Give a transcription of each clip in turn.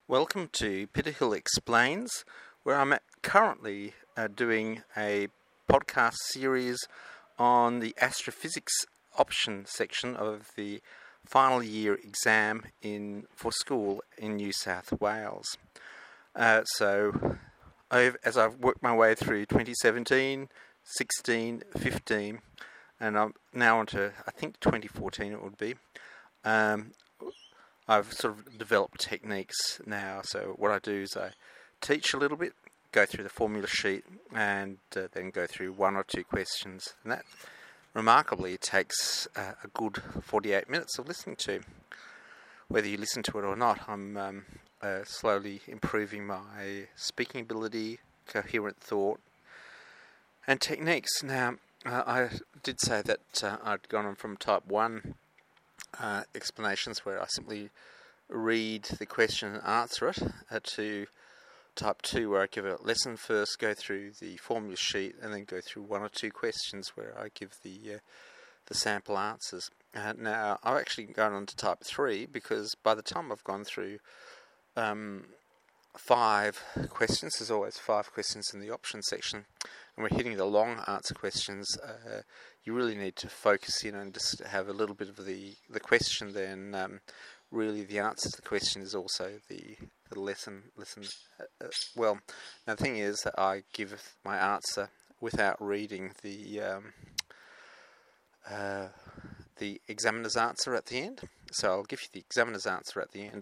Welcome to Peter Hill Explains, where I'm currently doing a podcast series on the astrophysics option section of the final year exam for school in New South Wales. As I've worked my way through 2017, 16, 15, and I'm now onto, I think 2014 it would be, I've sort of developed techniques now. So what I do is I teach a little bit, go through the formula sheet, and then go through one or two questions. And that, remarkably, takes a good 48 minutes of listening to. Whether you listen to it or not, I'm slowly improving my speaking ability, coherent thought, and techniques. Now, I did say that I'd gone on from type 1 explanations where I simply read the question and answer it to type 2 where I give a lesson first, go through the formula sheet, and then go through one or two questions where I give the sample answers. Now I've actually gone on to type 3 because by the time I've gone through 5 questions, there's always 5 questions in the option section, and we're hitting the long answer questions, you really need to focus in and just have a little bit of the question. Then really the answer to the question is also the lesson. Well, now the thing is that I give my answer without reading the examiner's answer at the end. So I'll give you the examiner's answer at the end.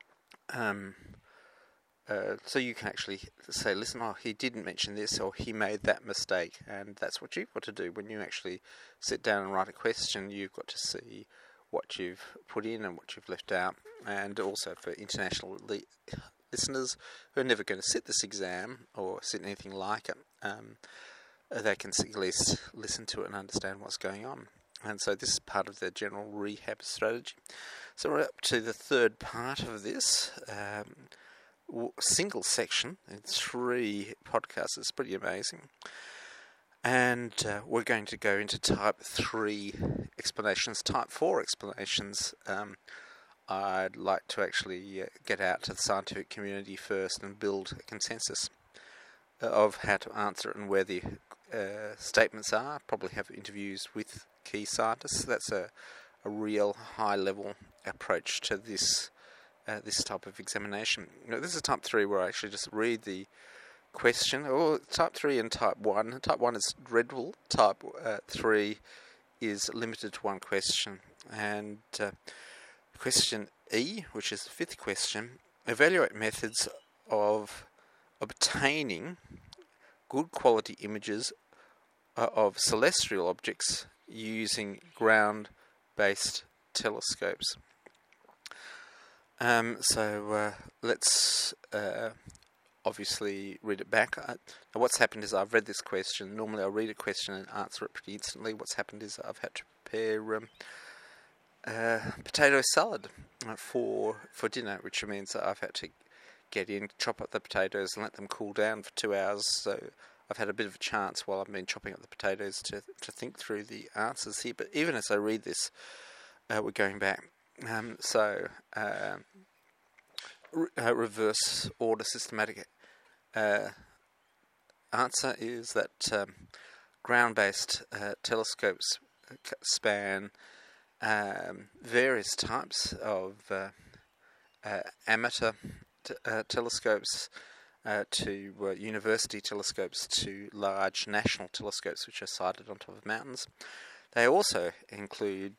So you can actually say, listen, he didn't mention this, or he made that mistake, and that's what you've got to do. When you actually sit down and write a question, you've got to see what you've put in and what you've left out. And also for international listeners who are never going to sit this exam or sit anything like it, they can at least listen to it and understand what's going on. And so this is part of the general rehab strategy. So we're up to the third part of this single section in 3 podcasts. It's pretty amazing. And we're going to go into type 3 explanations. Type 4 explanations, I'd like to actually get out to the scientific community first and build a consensus of how to answer it and where the statements are. Probably have interviews with key scientists. That's a real high-level approach to this type of examination. This is type 3 where I actually just read the question. Type 3 and type 1. Type 1 is dreadful. Type 3 is limited to one question. And question E, which is the 5th question, evaluate methods of obtaining good quality images of celestial objects using ground-based telescopes. Let's obviously read it back. What's happened is I've read this question. Normally I'll read a question and answer it pretty instantly. What's happened is I've had to prepare potato salad for dinner, which means that I've had to get in, chop up the potatoes and let them cool down for 2 hours. So I've had a bit of a chance while I've been chopping up the potatoes to think through the answers here. But even as I read this, we're going back. Reverse order systematic answer is that ground-based telescopes span various types of amateur telescopes to university telescopes to large national telescopes which are sited on top of mountains. They also include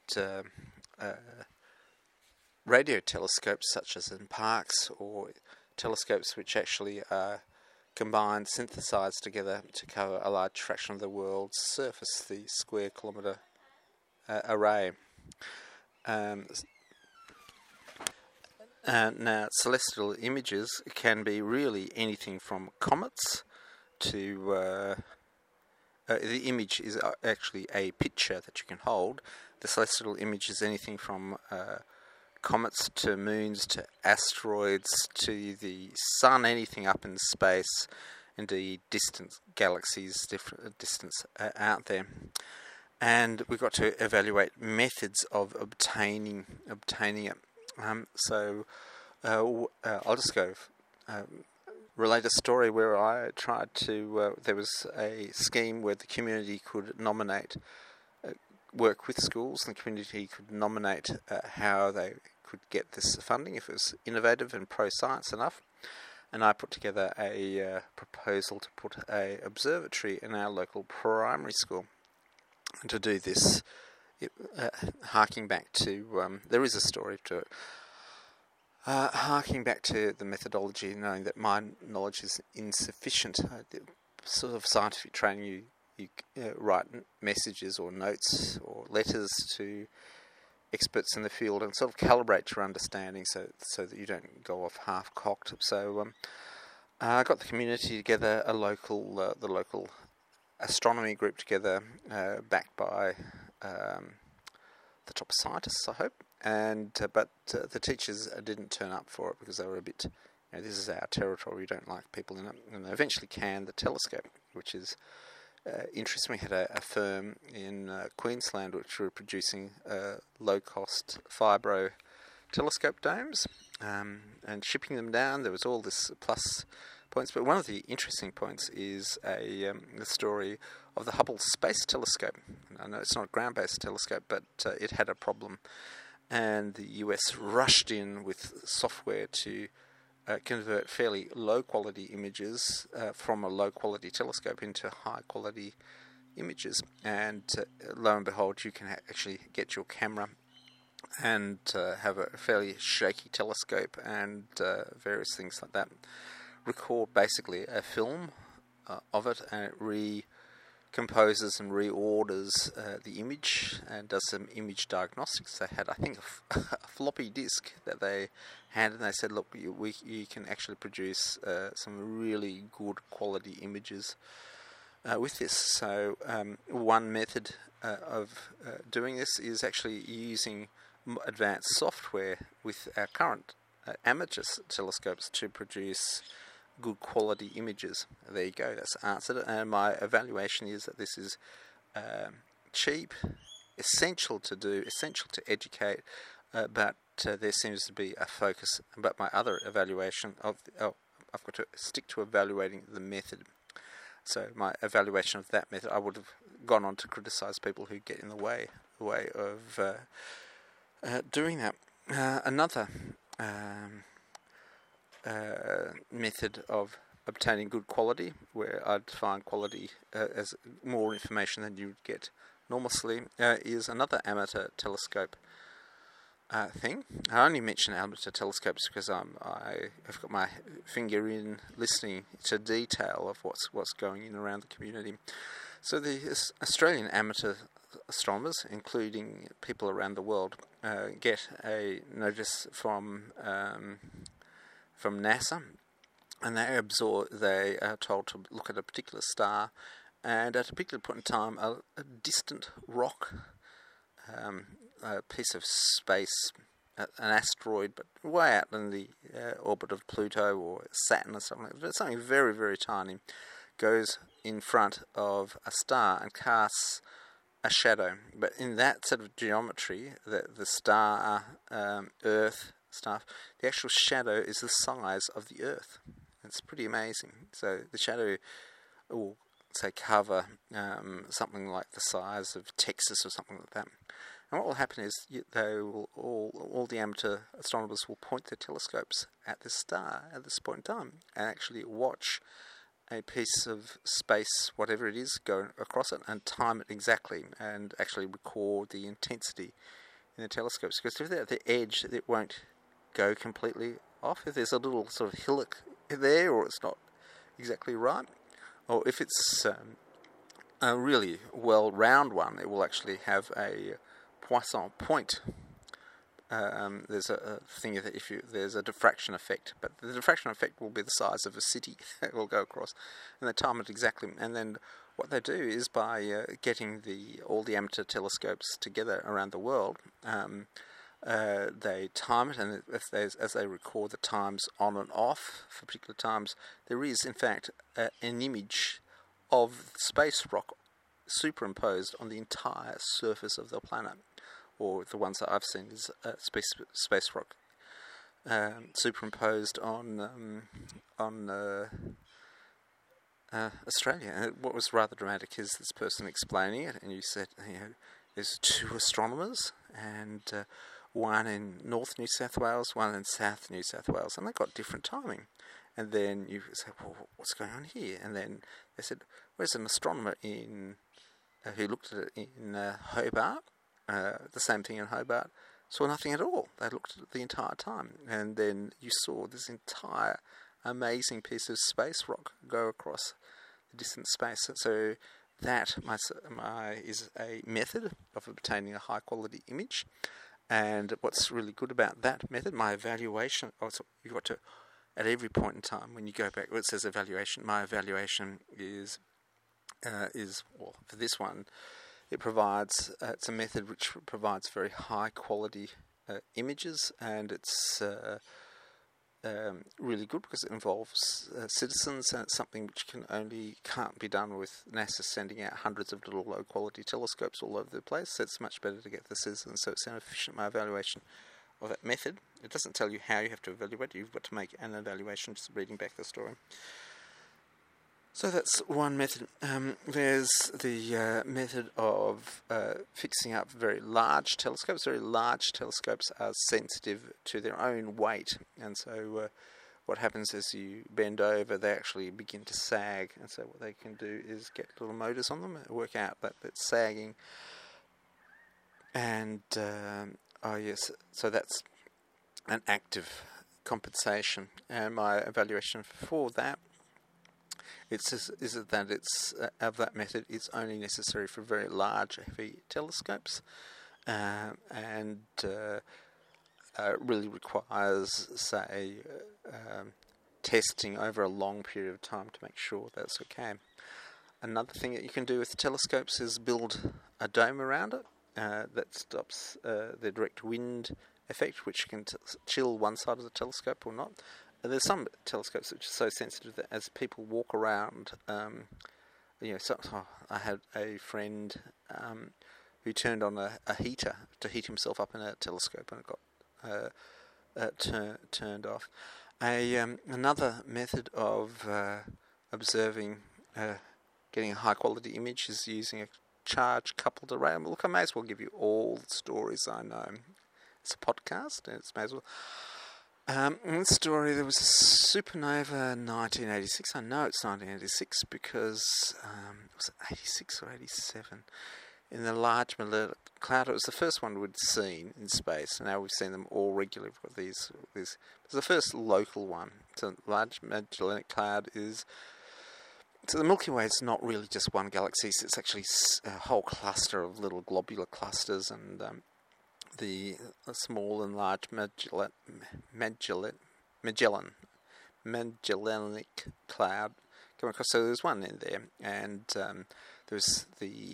radio telescopes such as in parks, or telescopes which actually are combined, synthesized together to cover a large fraction of the world's surface, the square kilometre array. Now, celestial images can be really anything from comets to the image is actually a picture that you can hold. The celestial image is anything from comets to moons to asteroids to the sun, anything up in space, indeed distant galaxies, different distance out there. And we've got to evaluate methods of obtaining it. I'll just go relate a story where I tried to. There was a scheme where the community could nominate, work with schools, and the community could nominate how they could get this funding if it was innovative and pro-science enough. And I put together a proposal to put a observatory in our local primary school. And to do this, harking back to, there is a story to it. Harking back to the methodology, knowing that my knowledge is insufficient, the sort of scientific training you write messages or notes or letters to experts in the field and sort of calibrate your understanding so that you don't go off half-cocked. So I got the community together, the local astronomy group together, backed by the top scientists, I hope. And but the teachers didn't turn up for it because they were a bit, this is our territory, we don't like people in it. And they eventually canned the telescope, which is interesting. We had a firm in Queensland which were producing low-cost fibro telescope domes and shipping them down. There was all this plus points, but one of the interesting points is the story of the Hubble Space Telescope. I know it's not a ground-based telescope, but it had a problem, and the US rushed in with software to convert fairly low-quality images from a low-quality telescope into high-quality images. And lo and behold, you can actually get your camera and have a fairly shaky telescope and various things like that. Record basically a film of it, and it recomposes and reorders the image and does some image diagnostics. They had, I think, a floppy disk that they had, and they said, look, you can actually produce some really good quality images with this. So one method of doing this is actually using advanced software with our current amateur telescopes to produce good quality images. There you go, that's answered it. And my evaluation is that this is cheap, essential to educate, but there seems to be a focus. But my other evaluation I've got to stick to evaluating the method. So my evaluation of that method, I would have gone on to criticise people who get in the way of doing that. Another method of obtaining good quality, where I'd find quality as more information than you would get normalcy, is another amateur telescope thing. I only mention amateur telescopes because I've got my finger in listening to detail of what's going in around the community. So the Australian amateur astronomers, including people around the world, get a notice from NASA, and they are told to look at a particular star, and at a particular point in time, a distant rock, a piece of space, an asteroid, but way out in the orbit of Pluto or Saturn or something like that, something very, very tiny, goes in front of a star and casts a shadow. But in that sort of geometry, the star, Earth stuff, the actual shadow is the size of the Earth. It's pretty amazing. So the shadow will, say, cover something like the size of Texas or something like that. And what will happen is all the amateur astronomers will point their telescopes at this star at this point in time and actually watch a piece of space, whatever it is, go across it and time it exactly and actually record the intensity in the telescopes. Because if they're at the edge, it won't go completely off. If there's a little sort of hillock there, or it's not exactly right, or if it's a really well round one, it will actually have a Poisson point. There's a thing that there's a diffraction effect, but the diffraction effect will be the size of a city. It will go across, and they time it exactly. And then what they do is by getting all the amateur telescopes together around the world, they time it, and as they record the times on and off for particular times, there is in fact an image of space rock superimposed on the entire surface of the planet, or the ones that I've seen is space rock superimposed on Australia. And what was rather dramatic is this person explaining it, and you said, there's two astronomers, and one in North New South Wales, one in South New South Wales, and they got different timing. And then you say, well, what's going on here? And then they said, where's an astronomer who looked at it in Hobart, the same thing in Hobart, saw nothing at all. They looked at it the entire time. And then you saw this entire amazing piece of space rock go across the distant space. So that is a method of obtaining a high quality image. And what's really good about that method, my evaluation, you've got to, at every point in time when you go back, it says evaluation, my evaluation is for this one, it's a method which provides very high quality images, and it's really good because it involves citizens, and it's something which can't be done with NASA sending out hundreds of little low quality telescopes all over the place. So it's much better to get the citizens, so it's efficient. My evaluation of that method, it doesn't tell you how you have to evaluate, you've got to make an evaluation just reading back the story. So that's one method. There's the method of fixing up very large telescopes. Very large telescopes are sensitive to their own weight, and so what happens is you bend over, they actually begin to sag, and so what they can do is get little motors on them and work out that it's sagging. And so that's an active compensation. And my evaluation for that is that of that method, it's only necessary for very large, heavy telescopes, and really requires, say, testing over a long period of time to make sure that's okay. Another thing that you can do with telescopes is build a dome around it that stops the direct wind effect, which can chill one side of the telescope or not. There's some telescopes which are so sensitive that as people walk around, I had a friend who turned on a heater to heat himself up in a telescope, and it got turned off. Another method of observing, getting a high quality image is using a charge coupled array. Look, I may as well give you all the stories I know. It's a podcast, and it's may as well. In this story, there was a supernova in 1986. I know it's 1986 because was it 86 or 87? In the Large Magellanic Cloud. It was the first one we'd seen in space, and now we've seen them all regularly. We've got these. It's the first local one. So the Large Magellanic Cloud is. So the Milky Way is not really just one galaxy. It's actually a whole cluster of little globular clusters, and the small and large Magellanic Cloud coming across. So there's one in there, and there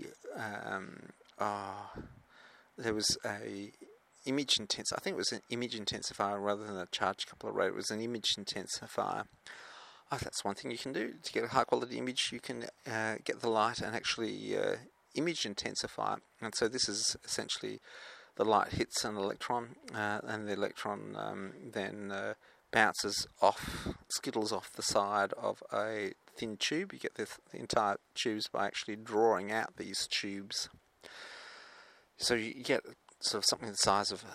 was a image intensifier. I think it was an image intensifier rather than a charge coupler array. It was an image intensifier. That's one thing you can do to get a high quality image. You can get the light and actually image intensify it. And so this is essentially the light hits an electron, and the electron then bounces off, skittles off the side of a thin tube. You get the entire tubes by actually drawing out these tubes. So you get sort of something the size of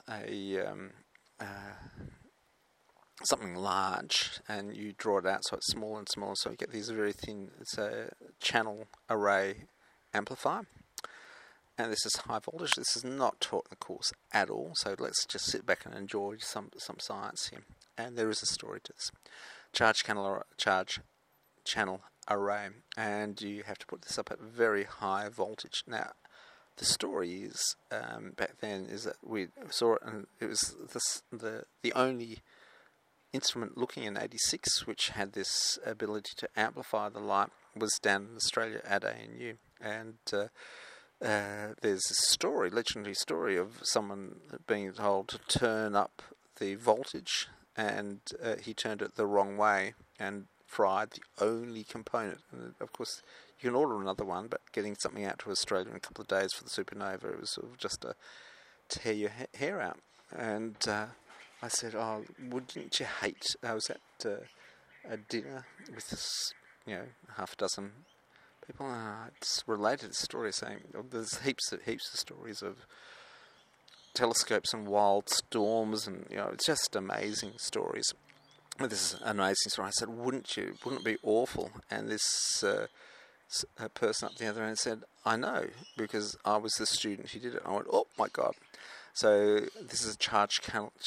something large, and you draw it out so it's smaller and smaller. So you get these very thin. It's a channel array amplifier. And this is high voltage. This is not taught in the course at all, so let's just sit back and enjoy some science here. And there is a story to this. Charge channel array, and you have to put this up at very high voltage. Now, the story is, back then, is that we saw it, and it was the only instrument looking in 86 which had this ability to amplify the light was down in Australia at ANU. And there's a legendary story of someone being told to turn up the voltage, and he turned it the wrong way and fried the only component. And of course, you can order another one, but getting something out to Australia in a couple of days for the supernova, it was sort of just to tear your hair out. And I said, "Oh, wouldn't you hate?" I was at a dinner with half a dozen people. It's related story saying there's heaps of stories of telescopes and wild storms, and it's just amazing stories. This is an amazing story. I said, wouldn't it be awful? And this a person up the other end said, I know, because I was the student who did it. I went, oh my God. So this is a charged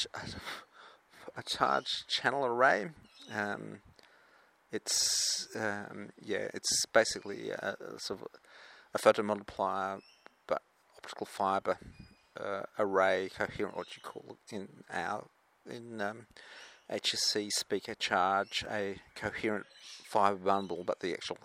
channel array. It's basically a sort of a photomultiplier, but optical fibre array, coherent, what you call it in HSC speaker charge, a coherent fibre bundle, but the actual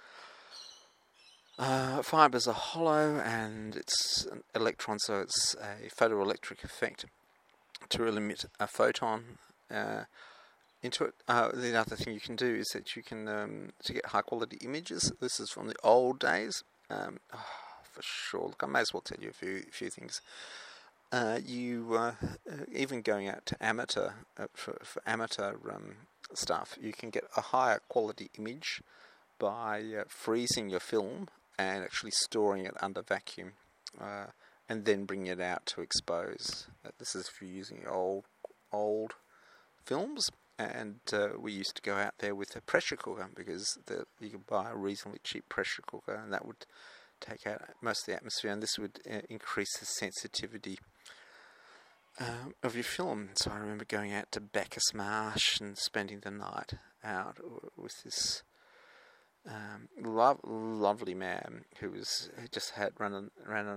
fibres are hollow, and it's an electron, so it's a photoelectric effect to emit a photon into it. The other thing you can do is that you can to get high quality images. This is from the old days. For sure. Look, I may as well tell you a few things. Even going out to amateur for amateur stuff, you can get a higher quality image by freezing your film and actually storing it under vacuum, and then bringing it out to expose. This is if you're using old films, and we used to go out there with a pressure cooker, because you could buy a reasonably cheap pressure cooker, and that would take out most of the atmosphere, and this would increase the sensitivity of your film. So I remember going out to Bacchus Marsh and spending the night out with this lovely man who just had run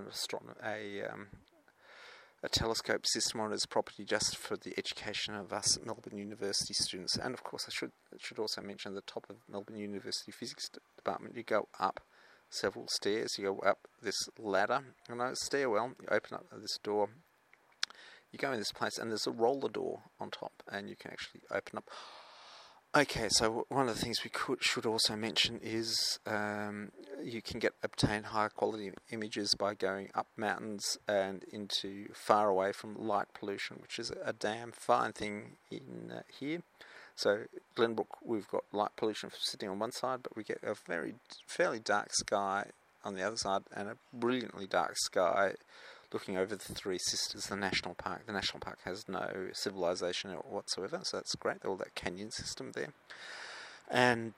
a telescope system on his property just for the education of us Melbourne University students. And of course, I should also mention the top of Melbourne University Physics Department. You go up several stairs. You go up this ladder, and a stairwell. You open up this door. You go in this place, and there's a roller door on top, and you can actually open up. Okay, so one of the things we should also mention is you can obtain higher quality images by going up mountains and into far away from light pollution, which is a damn fine thing in here. So Glenbrook, we've got light pollution sitting on one side, but we get a fairly dark sky on the other side, and a brilliantly dark sky looking over the Three Sisters, the national park. The national park has no civilization whatsoever, so that's great. All that canyon system there. And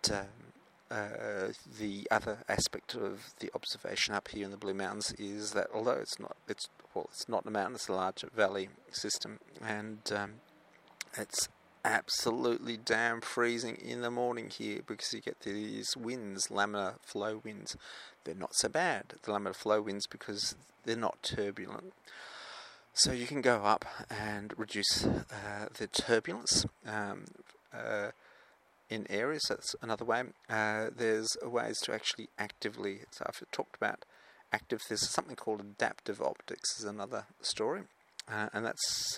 the other aspect of the observation up here in the Blue Mountains is that although it's not a mountain, it's a large valley system, and it's absolutely damn freezing in the morning here, because you get these winds, laminar flow winds. They're not so bad, the laminar flow winds, because they're not turbulent. So you can go up and reduce the turbulence in areas. That's another way. There's ways to actually actively, so I've talked about active, there's something called adaptive optics is another story, and that's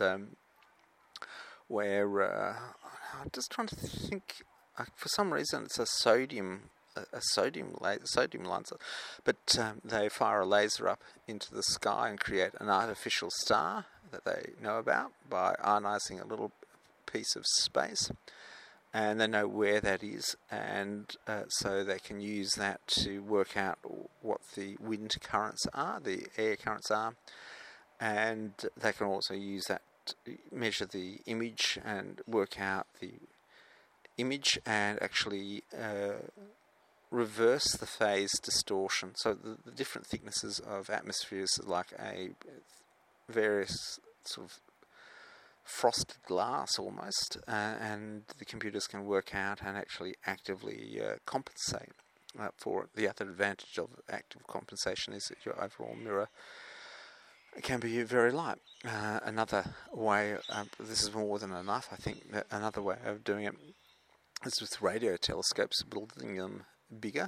where I'm just trying to think. For some reason, it's a sodium laser, but they fire a laser up into the sky and create an artificial star that they know about by ionizing a little piece of space, and they know where that is, and so they can use that to work out what the wind currents are, the air currents are, and they can also use that measure the image and work out the image and actually reverse the phase distortion. So the different thicknesses of atmospheres are like a various sort of frosted glass almost, and the computers can work out and actually actively compensate for it. The other advantage of active compensation is that your overall mirror can be very light. Another way, this is more than enough, I think, another way of doing it is with radio telescopes, building them bigger.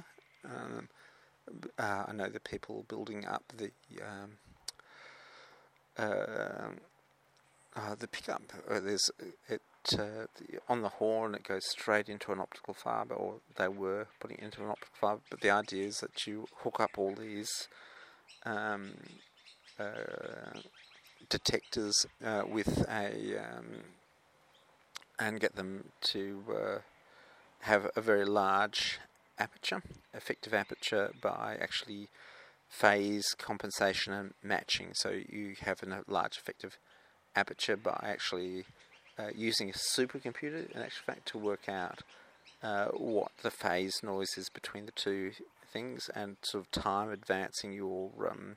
I know the people building up the pickup. There's on the horn, it goes straight into an optical fibre, or they were putting it into an optical fibre, but the idea is that you hook up all these detectors with and get them to have a very large aperture, effective aperture, by actually phase compensation and matching. So you have a large effective aperture by actually using a supercomputer, in actual fact, to work out what the phase noise is between the two things, and sort of time advancing your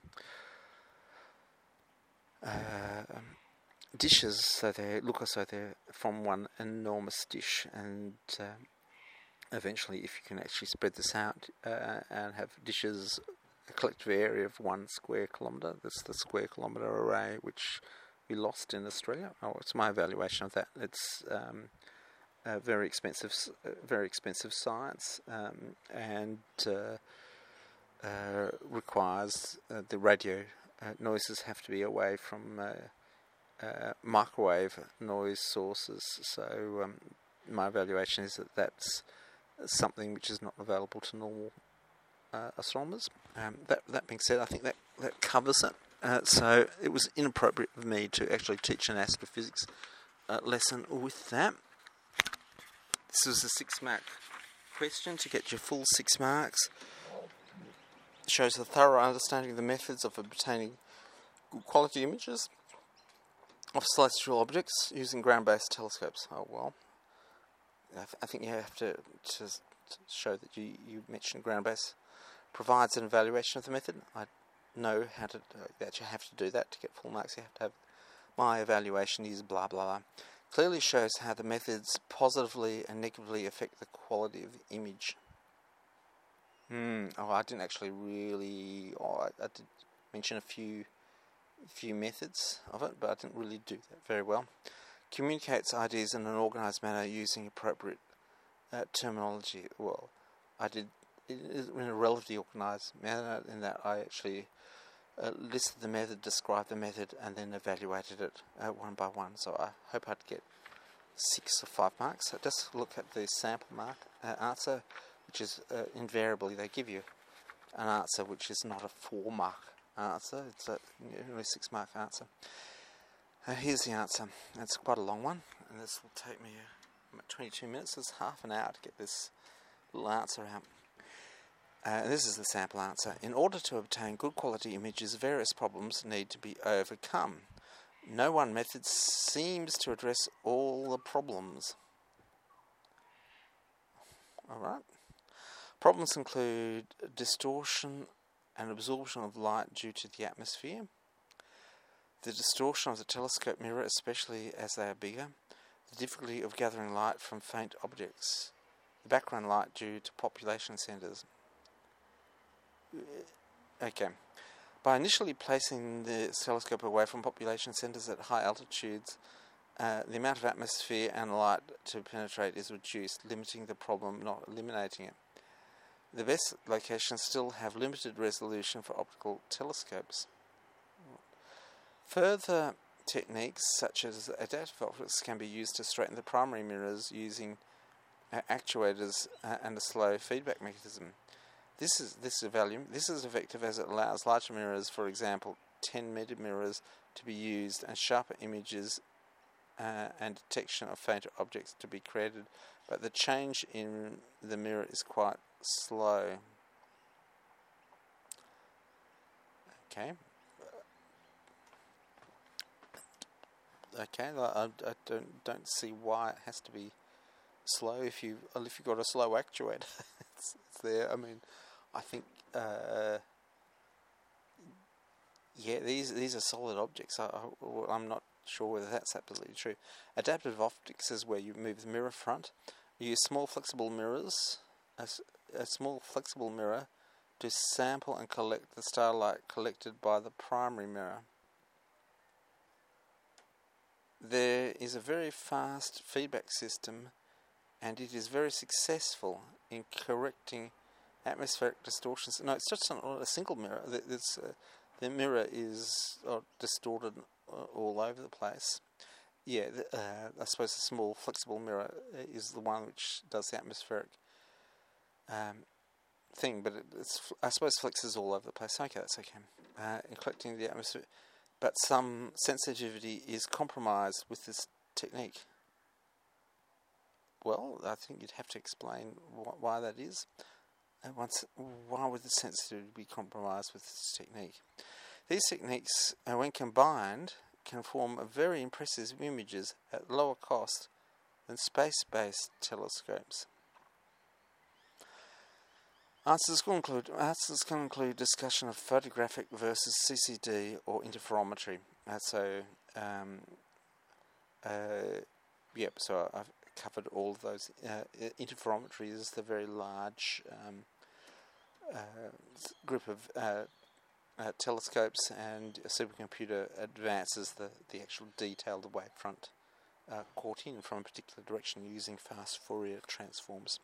dishes so they look as though they're from one enormous dish. And eventually, if you can actually spread this out and have dishes a collective area of 1 square kilometre, that's the square kilometre array which we lost in Australia. Oh, it's my evaluation of that. It's very expensive science, and requires the radio noises have to be away from microwave noise sources. So my evaluation is that that's something which is not available to normal astronomers. That being said, I think that covers it. So it was inappropriate for me to actually teach an astrophysics lesson with that. This was a 6-mark question. To get your full 6 marks, it shows a thorough understanding of the methods of obtaining good quality images of celestial objects using ground-based telescopes. Oh well, I think you have to show that you mentioned ground-based provides an evaluation of the method. I know how to that you have to do that to get full marks. You have to have my evaluation is blah blah blah. Clearly shows how the methods positively and negatively affect the quality of the image. I didn't actually really. I did mention a few methods of it, but I didn't really do that very well. Communicates ideas in an organised manner using appropriate terminology. Well, I did it in a relatively organised manner in that I actually listed the method, described the method, and then evaluated it one by one. So I hope I'd get 6 or 5 marks. So just look at the sample mark answer, which is invariably they give you an answer which is not a 4-mark answer. It's a 6-mark answer. Here's the answer. It's quite a long one, and this will take me 22 minutes. It's half an hour to get this little answer out. This is the sample answer. In order to obtain good quality images, various problems need to be overcome. No one method seems to address all the problems. Alright. Problems include distortion and absorption of light due to the atmosphere, the distortion of the telescope mirror, especially as they are bigger, the difficulty of gathering light from faint objects, the background light due to population centres. Okay. By initially placing the telescope away from population centres at high altitudes, the amount of atmosphere and light to penetrate is reduced, limiting the problem, not eliminating it. The best locations still have limited resolution for optical telescopes. Further techniques such as adaptive optics can be used to straighten the primary mirrors using actuators and a slow feedback mechanism. This is effective as it allows larger mirrors, for example 10-meter mirrors, to be used and sharper images and detection of fainter objects to be created, but the change in the mirror is quite slow. Okay. I don't see why it has to be slow if you've got a slow actuator. it's there. I mean, I think these are solid objects. I'm not sure whether that's absolutely true. Adaptive optics is where you move the mirror front. You use small flexible mirrors, a small flexible mirror, to sample and collect the starlight collected by the primary mirror. There is a very fast feedback system, and it is very successful in correcting atmospheric distortions. No, it's just not a single mirror. The mirror is distorted all over the place. Yeah, I suppose the small flexible mirror is the one which does the atmospheric thing, but I suppose flexes all over the place. Okay, that's okay. In collecting the atmosphere, but some sensitivity is compromised with this technique. Well, I think you'd have to explain why that is. And why would the sensitivity be compromised with this technique? These techniques, when combined, can form very impressive images at lower cost than space-based telescopes. Answers can include discussion of photographic versus CCD or interferometry. So I've covered all of those. Interferometry is the very large group of telescopes, and a supercomputer advances the actual detailed wavefront caught in from a particular direction using fast Fourier transforms.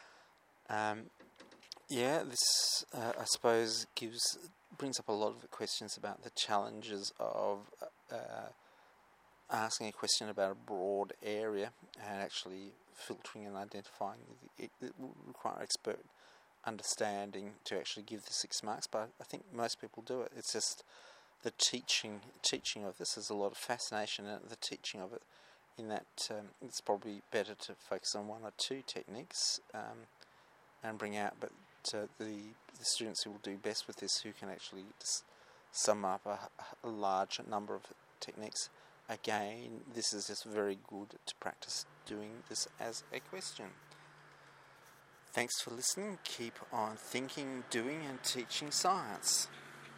This I suppose brings up a lot of questions about the challenges of asking a question about a broad area and actually filtering and identifying. It will require expert understanding to actually give the 6 marks, but I think most people do it. It's just the teaching of this. There's a lot of fascination in the teaching of it, in that it's probably better to focus on 1 or 2 techniques and bring out, but the students who will do best with this, who can actually sum up a large number of techniques. Again, this is just very good to practice doing this as a question. Thanks for listening. Keep on thinking, doing and teaching science.